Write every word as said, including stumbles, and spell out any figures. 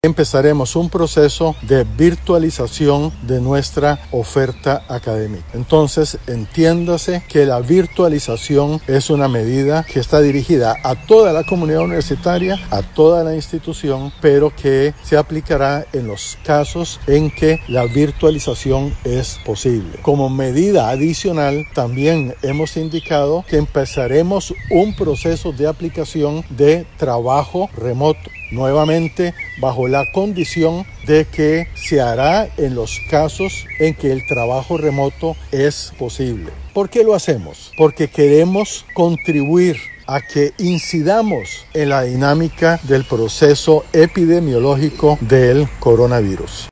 Empezaremos un proceso de virtualización de nuestra oferta académica. Entonces, entiéndase que la virtualización es una medida que está dirigida a toda la comunidad universitaria, a toda la institución, pero que se aplicará en los casos en que la virtualización es posible. Como medida adicional, también hemos indicado que empezaremos un proceso de aplicación de trabajo remoto, nuevamente bajo la condición de que se hará en los casos en que el trabajo remoto es posible. ¿Por qué lo hacemos? Porque queremos contribuir a que incidamos en la dinámica del proceso epidemiológico del coronavirus.